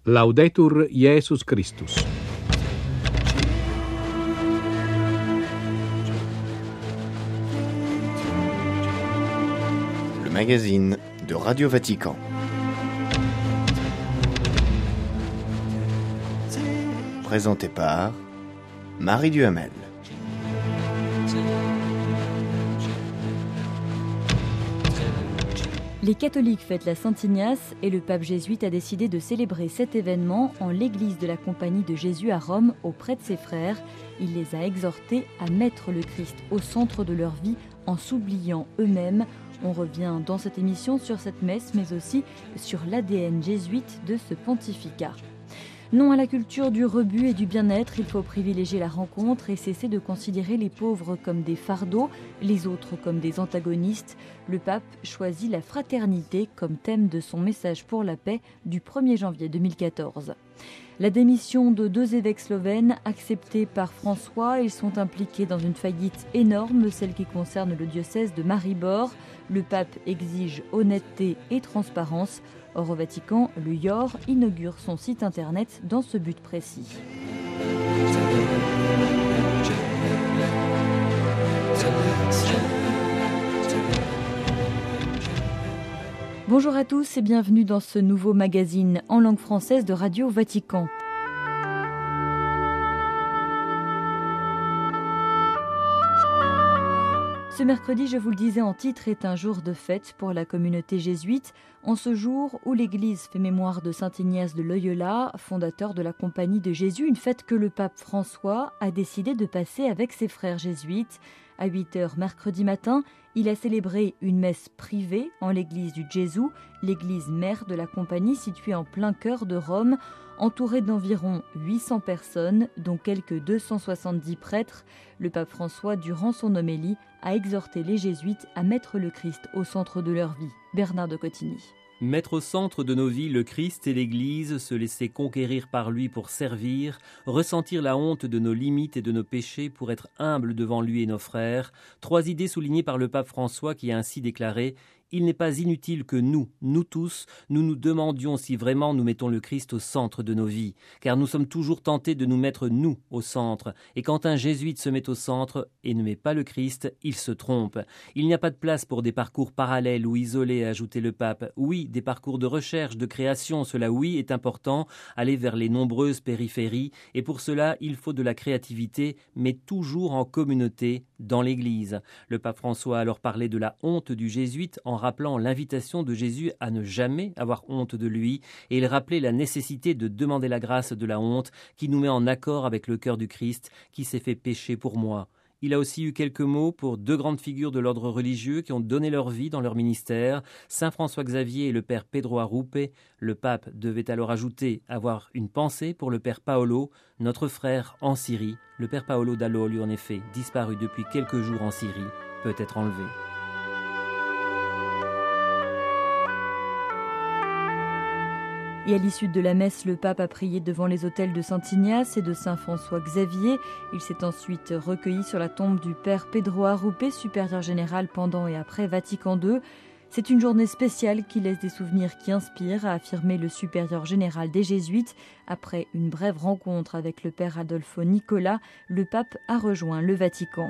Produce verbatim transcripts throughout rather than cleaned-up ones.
Laudetur Jesus Christus. Le magazine de Radio Vatican. Présenté par Marie Duhamel. Les catholiques fêtent la Saint-Ignace et le pape jésuite a décidé de célébrer cet événement en l'église de la Compagnie de Jésus à Rome auprès de ses frères. Il les a exhortés à mettre le Christ au centre de leur vie en s'oubliant eux-mêmes. On revient dans cette émission sur cette messe mais aussi sur l'A D N jésuite de ce pontificat. Non à la culture du rebut et du bien-être, il faut privilégier la rencontre et cesser de considérer les pauvres comme des fardeaux, les autres comme des antagonistes. Le pape choisit la fraternité comme thème de son message pour la paix du premier janvier deux mille quatorze. La démission de deux évêques slovènes acceptée par François, ils sont impliqués dans une faillite énorme, celle qui concerne le diocèse de Maribor. Le pape exige honnêteté et transparence. Or, au Vatican, le I O R inaugure son site internet dans ce but précis. Bonjour à tous et bienvenue dans ce nouveau magazine en langue française de Radio Vatican. Ce mercredi, je vous le disais en titre, est un jour de fête pour la communauté jésuite, en ce jour où l'Église fait mémoire de saint Ignace de Loyola, fondateur de la Compagnie de Jésus, une fête que le pape François a décidé de passer avec ses frères jésuites. À huit heures mercredi matin, il a célébré une messe privée en l'église du Gesù, l'église mère de la Compagnie située en plein cœur de Rome, entourée d'environ huit cents personnes, dont quelques deux cent soixante-dix prêtres. Le pape François, durant son homélie, a exhorté les jésuites à mettre le Christ au centre de leur vie. Bernard de Cotigny. Mettre au centre de nos vies le Christ et l'Église, se laisser conquérir par lui pour servir, ressentir la honte de nos limites et de nos péchés pour être humble devant lui et nos frères. Trois idées soulignées par le pape François qui a ainsi déclaré « Il n'est pas inutile que nous, nous tous, nous nous demandions si vraiment nous mettons le Christ au centre de nos vies, car nous sommes toujours tentés de nous mettre nous au centre. Et quand un jésuite se met au centre et ne met pas le Christ, il se trompe. Il n'y a pas de place pour des parcours parallèles ou isolés, a ajouté le pape. Oui, des parcours de recherche, de création, cela oui est important, aller vers les nombreuses périphéries, et pour cela il faut de la créativité, mais toujours en communauté, dans l'Église. Le pape François a alors parlé de la honte du jésuite en rappelant l'invitation de Jésus à ne jamais avoir honte de lui, et il rappelait la nécessité de demander la grâce de la honte qui nous met en accord avec le cœur du Christ qui s'est fait pécher pour moi. Il a aussi eu quelques mots pour deux grandes figures de l'ordre religieux qui ont donné leur vie dans leur ministère, saint François Xavier et le père Pedro Arrupe. Le pape devait alors ajouter avoir une pensée pour le père Paolo, notre frère en Syrie. Le père Paolo Dall'Olio, en effet, disparu depuis quelques jours en Syrie, peut être enlevé. Et à l'issue de la messe, le pape a prié devant les autels de saint Ignace et de saint François Xavier. Il s'est ensuite recueilli sur la tombe du père Pedro Arrupe, supérieur général pendant et après Vatican deux. C'est une journée spéciale qui laisse des souvenirs qui inspirent, a affirmé le supérieur général des Jésuites. Après une brève rencontre avec le père Adolfo Nicola, le pape a rejoint le Vatican.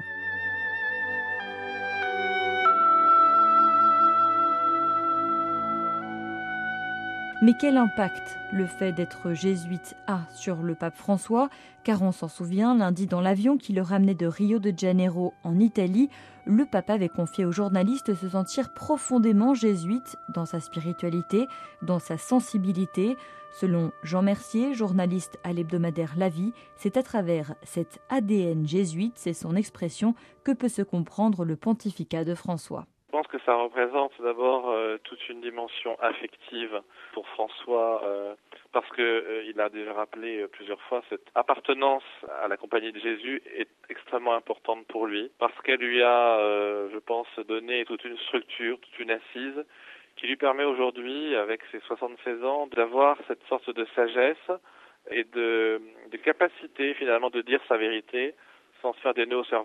Mais quel impact le fait d'être jésuite a sur le pape François ? Car on s'en souvient, lundi dans l'avion qui le ramenait de Rio de Janeiro en Italie, le pape avait confié aux journalistes se sentir profondément jésuite dans sa spiritualité, dans sa sensibilité. Selon Jean Mercier, journaliste à l'hebdomadaire La Vie, c'est à travers cet A D N jésuite, c'est son expression, que peut se comprendre le pontificat de François. Je pense que ça représente d'abord euh, toute une dimension affective pour François, euh, parce que euh, il a déjà rappelé euh, plusieurs fois cette appartenance à la Compagnie de Jésus est extrêmement importante pour lui, parce qu'elle lui a, euh, je pense, donné toute une structure, toute une assise, qui lui permet aujourd'hui, avec ses soixante-seize ans, d'avoir cette sorte de sagesse et de, de capacité finalement de dire sa vérité sans se faire des nœuds au cerveau.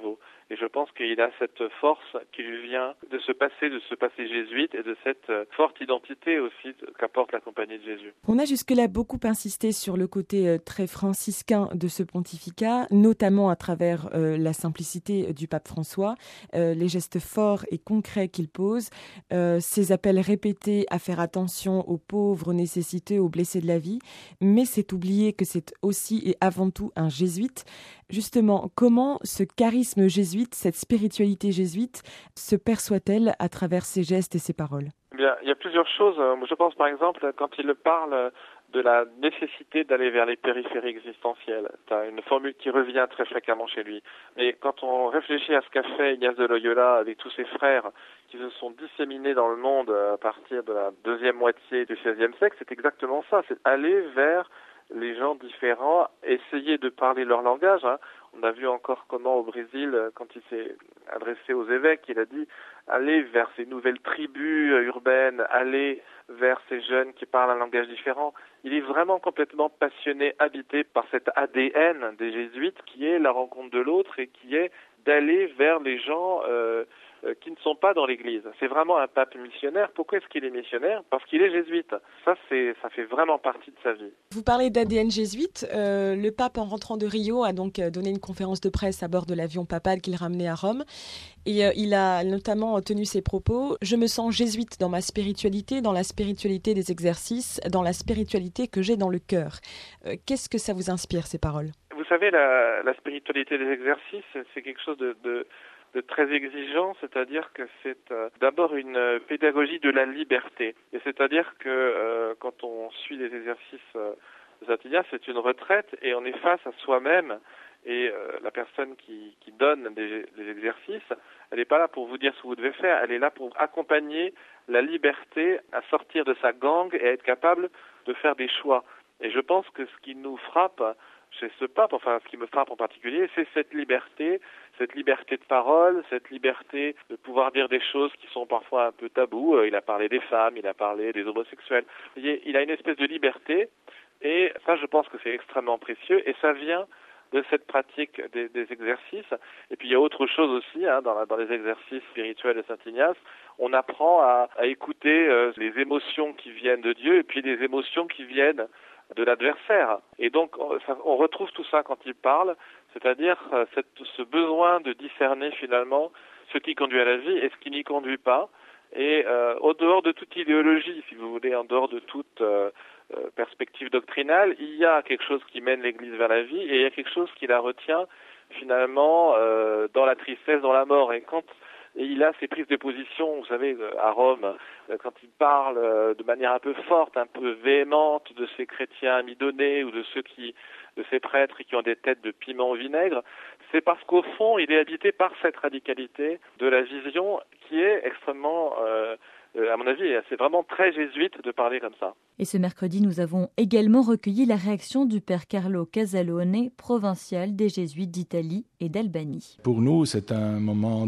Et je pense qu'il a cette force qui lui vient de ce passé, de ce passé jésuite et de cette forte identité aussi qu'apporte la Compagnie de Jésus. On a jusque-là beaucoup insisté sur le côté très franciscain de ce pontificat, notamment à travers euh, la simplicité du pape François, euh, les gestes forts et concrets qu'il pose, euh, ses appels répétés à faire attention aux pauvres, aux nécessiteux, aux blessés de la vie. Mais c'est oublier que c'est aussi et avant tout un jésuite. Justement, comment ce charisme jésuite, cette spiritualité jésuite, se perçoit-elle à travers ses gestes et ses paroles ? Bien, il y a plusieurs choses. Je pense par exemple quand il parle de la nécessité d'aller vers les périphéries existentielles. Tu as une formule qui revient très fréquemment chez lui. Mais quand on réfléchit à ce qu'a fait Ignace de Loyola avec tous ses frères qui se sont disséminés dans le monde à partir de la deuxième moitié du seizième siècle, c'est exactement ça. C'est aller vers les gens différents, essayer de parler leur langage. Hein. On a vu encore comment au Brésil, quand il s'est adressé aux évêques, il a dit aller vers ces nouvelles tribus urbaines, aller vers ces jeunes qui parlent un langage différent. Il est vraiment complètement passionné, habité par cet A D N des jésuites qui est la rencontre de l'autre et qui est d'aller vers les gens euh, euh, qui ne sont pas dans l'Église. C'est vraiment un pape missionnaire. Pourquoi est-ce qu'il est missionnaire ? Parce qu'il est jésuite. Ça, c'est, ça fait vraiment partie de sa vie. Vous parlez d'A D N jésuite. Euh, le pape, en rentrant de Rio, a donc donné une conférence de presse à bord de l'avion papal qu'il ramenait à Rome. Et euh, il a notamment tenu ces propos. « Je me sens jésuite dans ma spiritualité, dans la spiritualité des exercices, dans la spiritualité que j'ai dans le cœur. Euh, » Qu'est-ce que ça vous inspire, ces paroles ? Vous savez, la, la spiritualité des exercices, c'est quelque chose de, de, de très exigeant, c'est-à-dire que c'est euh, d'abord une pédagogie de la liberté. Et c'est-à-dire que euh, quand on suit les exercices euh, de Saint-Ignace, c'est une retraite et on est face à soi-même. Et euh, la personne qui, qui donne des, des exercices, elle n'est pas là pour vous dire ce que vous devez faire, elle est là pour accompagner la liberté à sortir de sa gangue et à être capable de faire des choix. Et je pense que ce qui nous frappe chez ce pape, enfin ce qui me frappe en particulier, c'est cette liberté, cette liberté de parole, cette liberté de pouvoir dire des choses qui sont parfois un peu tabous. Il a parlé des femmes, il a parlé des homosexuels. Vous voyez, il a une espèce de liberté et ça, je pense que c'est extrêmement précieux et ça vient de cette pratique des, des exercices. Et puis il y a autre chose aussi, hein, dans, la, dans les exercices spirituels de Saint-Ignace, on apprend à, à écouter euh, les émotions qui viennent de Dieu et puis les émotions qui viennent de l'adversaire. Et donc on, ça, on retrouve tout ça quand il parle, c'est-à-dire euh, cette, ce besoin de discerner finalement ce qui conduit à la vie et ce qui n'y conduit pas. Et euh, au dehors de toute idéologie, si vous voulez, en dehors de toute euh, euh, perspective doctrinale, il y a quelque chose qui mène l'Église vers la vie et il y a quelque chose qui la retient finalement euh, dans la tristesse, dans la mort. Et quand et il a ses prises de position, vous savez, à Rome, quand il parle de manière un peu forte, un peu véhémente de ces chrétiens amidonnés ou de ceux qui, de ces prêtres qui ont des têtes de piment au vinaigre, c'est parce qu'au fond, il est habité par cette radicalité de la vision qui est extrêmement, euh, à mon avis, c'est vraiment très jésuite de parler comme ça. Et ce mercredi, nous avons également recueilli la réaction du père Carlo Casalone, provincial des Jésuites d'Italie et d'Albanie. Pour nous, c'est un moment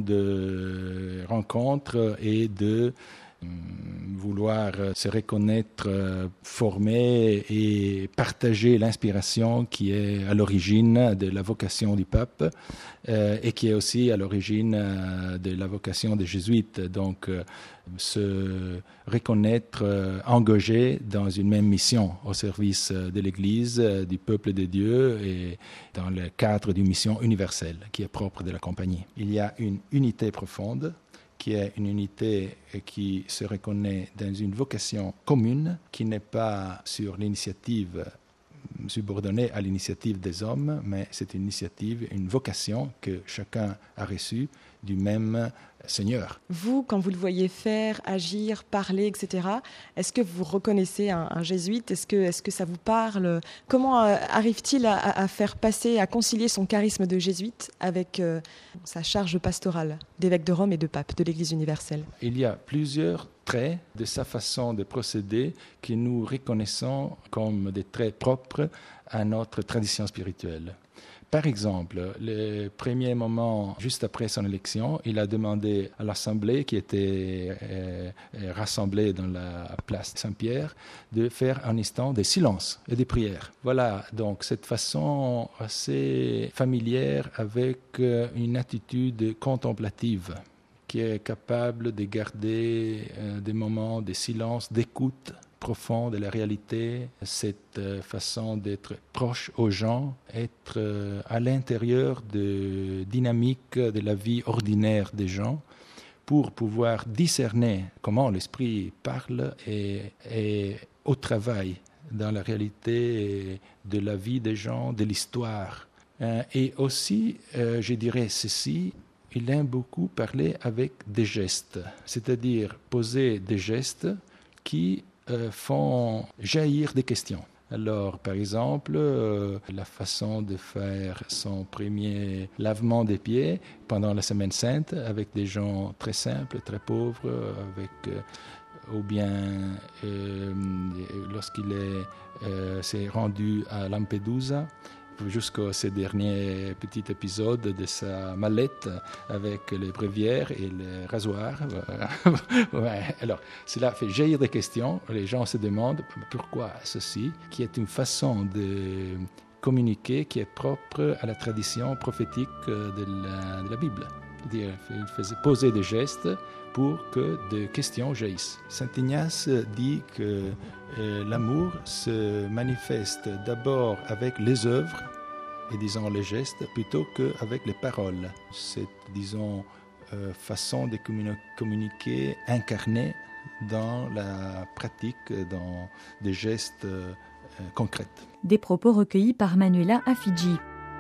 de rencontre et de vouloir se reconnaître, former et partager l'inspiration qui est à l'origine de la vocation du pape euh, et qui est aussi à l'origine euh, de la vocation des jésuites. Donc, euh, se reconnaître euh, engagé dans une même mission au service de l'Église, euh, du peuple de Dieu et dans le cadre d'une mission universelle qui est propre de la Compagnie. Il y a une unité profonde qui est une unité qui se reconnaît dans une vocation commune, qui n'est pas sur l'initiative subordonnée à l'initiative des hommes, mais c'est une initiative, une vocation que chacun a reçue du même Seigneur. Vous, quand vous le voyez faire, agir, parler, et cetera, est-ce que vous reconnaissez un, un jésuite ? Est-ce que, est-ce que ça vous parle ? Comment euh, arrive-t-il à, à faire passer, à concilier son charisme de jésuite avec euh, sa charge pastorale d'évêque de Rome et de pape de l'Église universelle ? Il y a plusieurs traits de sa façon de procéder que nous reconnaissons comme des traits propres à notre tradition spirituelle. Par exemple, le premier moment, juste après son élection, il a demandé à l'Assemblée qui était euh, rassemblée dans la place Saint-Pierre de faire un instant de silence et de prière. Voilà, donc cette façon assez familière avec une attitude contemplative qui est capable de garder euh, des moments de silence, d'écoute profond de la réalité, cette euh, façon d'être proche aux gens, être euh, à l'intérieur de dynamique de la vie ordinaire des gens pour pouvoir discerner comment l'esprit parle et, et au travail dans la réalité de la vie des gens, de l'histoire. Euh, et aussi, euh, je dirais ceci, il aime beaucoup parler avec des gestes, c'est-à-dire poser des gestes qui euh, font jaillir des questions. Alors, par exemple, euh, la façon de faire son premier lavement des pieds pendant la Semaine Sainte avec des gens très simples, très pauvres, avec, euh, ou bien euh, lorsqu'il est, euh, s'est rendu à Lampedusa, jusqu'à ce dernier petit épisode de sa mallette avec les bréviaires et les rasoirs. Ouais. Alors, cela fait jaillir des questions. Les gens se demandent pourquoi ceci, qui est une façon de communiquer qui est propre à la tradition prophétique de la, de la Bible. C'est-à-dire, il faisait poser des gestes pour que des questions jaillissent. Saint Ignace dit que euh, l'amour se manifeste d'abord avec les œuvres et disons les gestes plutôt qu'avec les paroles. Cette, disons, euh, façon de communi- communiquer incarnée dans la pratique, dans des gestes euh, concrets. Des propos recueillis par Manuela Afidji.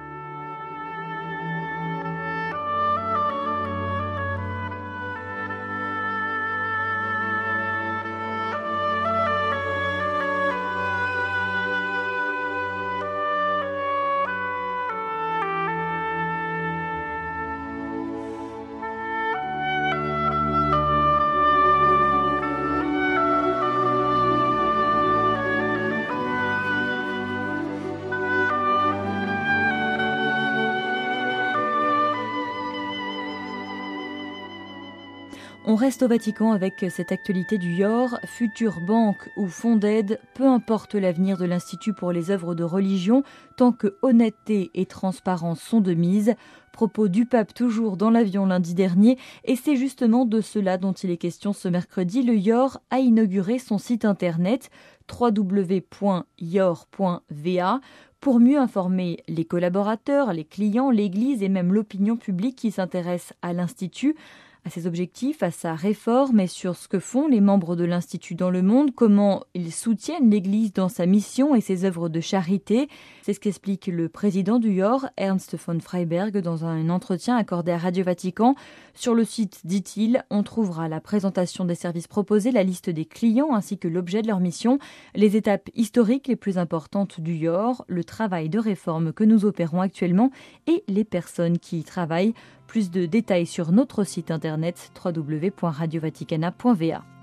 On reste au Vatican avec cette actualité du Y O R. Future banque ou fonds d'aide, peu importe l'avenir de l'Institut pour les œuvres de religion, tant que honnêteté et transparence sont de mise. Propos du pape toujours dans l'avion lundi dernier, et c'est justement de cela dont il est question ce mercredi. Le Y O R a inauguré son site internet w w w point y o r point v a pour mieux informer les collaborateurs, les clients, l'Église et même l'opinion publique qui s'intéresse à l'Institut, à ses objectifs, à sa réforme et sur ce que font les membres de l'Institut dans le monde, comment ils soutiennent l'Église dans sa mission et ses œuvres de charité. C'est ce qu'explique le président du Y O R, Ernst von Freiberg, dans un entretien accordé à Radio Vatican. Sur le site, dit-il, on trouvera la présentation des services proposés, la liste des clients ainsi que l'objet de leur mission, les étapes historiques les plus importantes du Y O R, le travail de réforme que nous opérons actuellement et les personnes qui y travaillent. Plus de détails sur notre site internet w w w point radio vaticana point v a.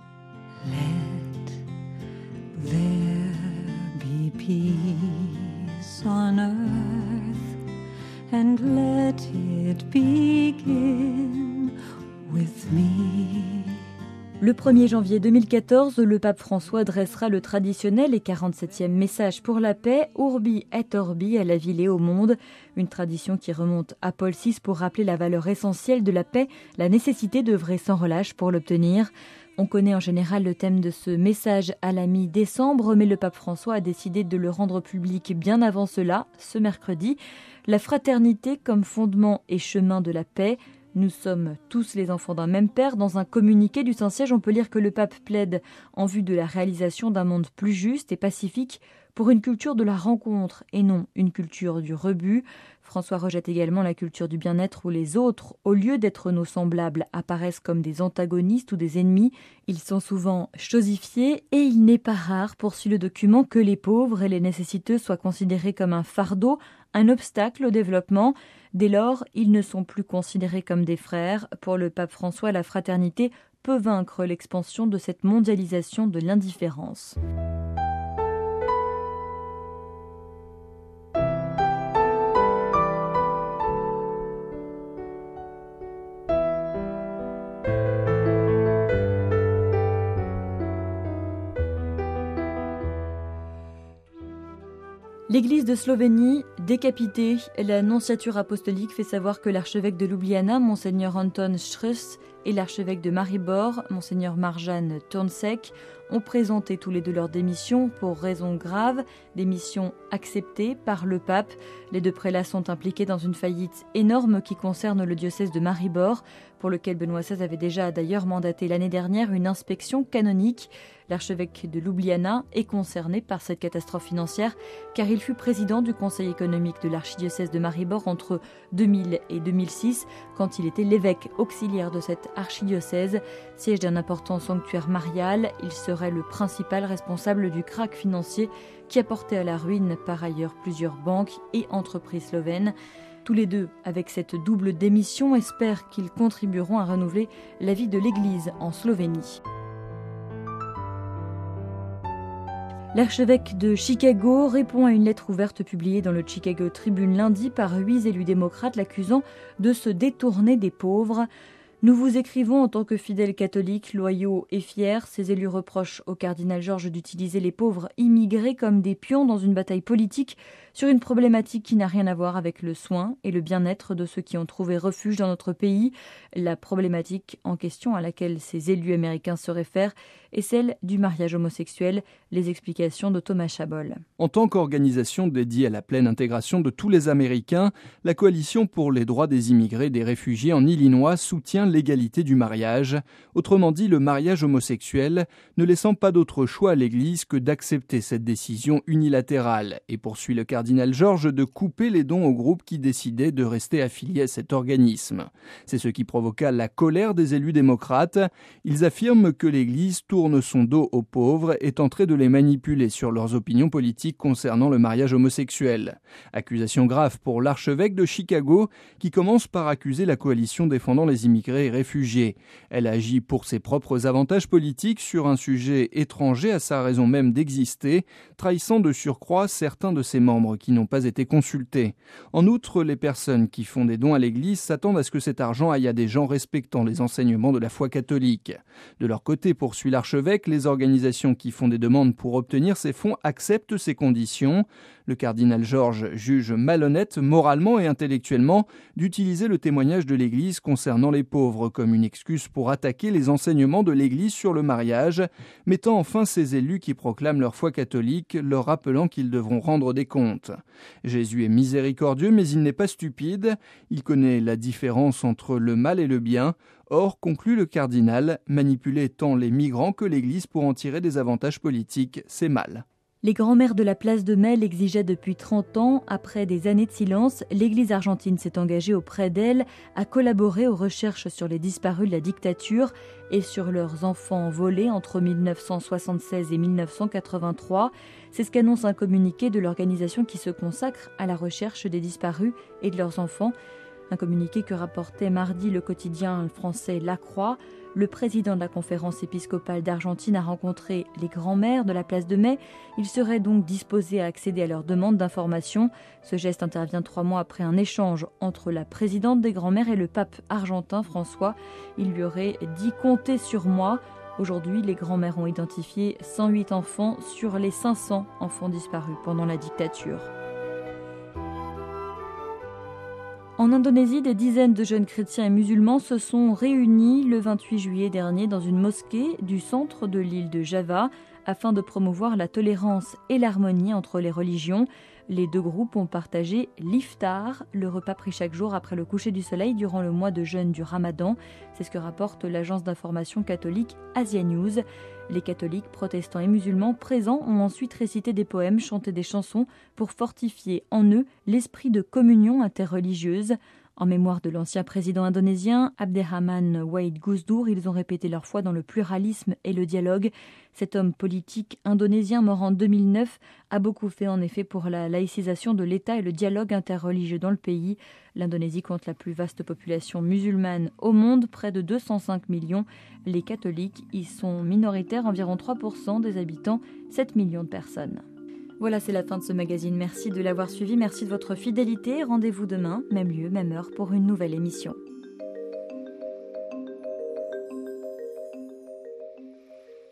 Let there be peace on earth and let it begin with me. Le premier janvier deux mille quatorze, le pape François dressera le traditionnel et quarante-septième message pour la paix, Urbi et Orbi, à la ville et au monde. Une tradition qui remonte à Paul six pour rappeler la valeur essentielle de la paix, la nécessité d'œuvrer sans relâche pour l'obtenir. On connaît en général le thème de ce message à la mi-décembre, mais le pape François a décidé de le rendre public bien avant cela, ce mercredi. La fraternité comme fondement et chemin de la paix. Nous sommes tous les enfants d'un même père. Dans un communiqué du Saint-Siège, on peut lire que le pape plaide en vue de la réalisation d'un monde plus juste et pacifique pour une culture de la rencontre et non une culture du rebut. François rejette également la culture du bien-être où les autres, au lieu d'être nos semblables, apparaissent comme des antagonistes ou des ennemis. Ils sont souvent chosifiés et il n'est pas rare, poursuit le document, que les pauvres et les nécessiteux soient considérés comme un fardeau, un obstacle au développement. Dès lors, ils ne sont plus considérés comme des frères. Pour le pape François, la fraternité peut vaincre l'expansion de cette mondialisation de l'indifférence. L'Église de Slovénie, décapitée, la nonciature apostolique fait savoir que l'archevêque de Ljubljana, Monseigneur Anton Struss, et l'archevêque de Maribor, Monseigneur Marjan Turnsek, ont présenté tous les deux leur démission pour raisons graves, démission acceptée par le pape. Les deux prélats sont impliqués dans une faillite énorme qui concerne le diocèse de Maribor, pour lequel Benoît seize avait déjà d'ailleurs mandaté l'année dernière une inspection canonique. L'archevêque de Ljubljana est concerné par cette catastrophe financière car il fut président du conseil économique de l'archidiocèse de Maribor entre deux mille et deux mille six, quand il était l'évêque auxiliaire de cette archidiocèse. Siège d'un important sanctuaire marial, il serait le principal responsable du krach financier qui a porté à la ruine par ailleurs plusieurs banques et entreprises slovènes. Tous les deux, avec cette double démission, espèrent qu'ils contribueront à renouveler la vie de l'Église en Slovénie. L'archevêque de Chicago répond à une lettre ouverte publiée dans le Chicago Tribune lundi par huit élus démocrates l'accusant de se détourner des pauvres. Nous vous écrivons en tant que fidèles catholiques, loyaux et fiers. Ces élus reprochent au cardinal Georges d'utiliser les pauvres immigrés comme des pions dans une bataille politique sur une problématique qui n'a rien à voir avec le soin et le bien-être de ceux qui ont trouvé refuge dans notre pays. La problématique en question à laquelle ces élus américains se réfèrent est celle du mariage homosexuel. Les explications de Thomas Chabol. En tant qu'organisation dédiée à la pleine intégration de tous les Américains, la Coalition pour les droits des immigrés et des réfugiés en Illinois soutient l'égalité du mariage, autrement dit le mariage homosexuel, ne laissant pas d'autre choix à l'Église que d'accepter cette décision unilatérale, et poursuit le cardinal Georges de couper les dons au groupe qui décidait de rester affilié à cet organisme. C'est ce qui provoqua la colère des élus démocrates. Ils affirment que l'Église tourne son dos aux pauvres et tenterait de les manipuler sur leurs opinions politiques concernant le mariage homosexuel. Accusation grave pour l'archevêque de Chicago qui commence par accuser la coalition défendant les immigrés et réfugiés. Elle agit pour ses propres avantages politiques sur un sujet étranger à sa raison même d'exister, trahissant de surcroît certains de ses membres qui n'ont pas été consultés. En outre, les personnes qui font des dons à l'Église s'attendent à ce que cet argent aille à des gens respectant les enseignements de la foi catholique. De leur côté, poursuit l'archevêque, les organisations qui font des demandes pour obtenir ces fonds acceptent ces conditions. Le cardinal Georges juge malhonnête moralement et intellectuellement d'utiliser le témoignage de l'Église concernant les pauvres comme une excuse pour attaquer les enseignements de l'Église sur le mariage, mettant enfin ces élus qui proclament leur foi catholique, leur rappelant qu'ils devront rendre des comptes. Jésus est miséricordieux, mais il n'est pas stupide. Il connaît la différence entre le mal et le bien. Or, conclut le cardinal, manipuler tant les migrants que l'Église pour en tirer des avantages politiques, c'est mal. Les grands-mères de la place de Mai l'exigeaient depuis trente ans. Après des années de silence, l'Église argentine s'est engagée auprès d'elles à collaborer aux recherches sur les disparus de la dictature et sur leurs enfants volés entre mille neuf cent soixante-seize et mille neuf cent quatre-vingt-trois. C'est ce qu'annonce un communiqué de l'organisation qui se consacre à la recherche des disparus et de leurs enfants. Un communiqué que rapportait mardi le quotidien français La Croix. Le président de la conférence épiscopale d'Argentine a rencontré les grands-mères de la place de Mai. Il serait donc disposé à accéder à leurs demandes d'information. Ce geste intervient trois mois après un échange entre la présidente des grands-mères et le pape argentin François. Il lui aurait dit « Comptez sur moi ». Aujourd'hui, les grands-mères ont identifié cent huit enfants sur les cinq cents enfants disparus pendant la dictature. En Indonésie, des dizaines de jeunes chrétiens et musulmans se sont réunis le vingt-huit juillet dernier dans une mosquée du centre de l'île de Java afin de promouvoir la tolérance et l'harmonie entre les religions. Les deux groupes ont partagé l'iftar, le repas pris chaque jour après le coucher du soleil durant le mois de jeûne du Ramadan. C'est ce que rapporte l'agence d'information catholique Asia News. Les catholiques, protestants et musulmans présents ont ensuite récité des poèmes, chanté des chansons pour fortifier en eux l'esprit de communion interreligieuse. En mémoire de l'ancien président indonésien Abderrahman Wahid Gusdur, ils ont répété leur foi dans le pluralisme et le dialogue. Cet homme politique indonésien mort en deux mille neuf a beaucoup fait en effet pour la laïcisation de l'État et le dialogue interreligieux dans le pays. L'Indonésie compte la plus vaste population musulmane au monde, près de deux cent cinq millions. Les catholiques y sont minoritaires, environ trois pour cent des habitants, sept millions de personnes. Voilà, c'est la fin de ce magazine. Merci de l'avoir suivi, merci de votre fidélité. Rendez-vous demain, même lieu, même heure, pour une nouvelle émission.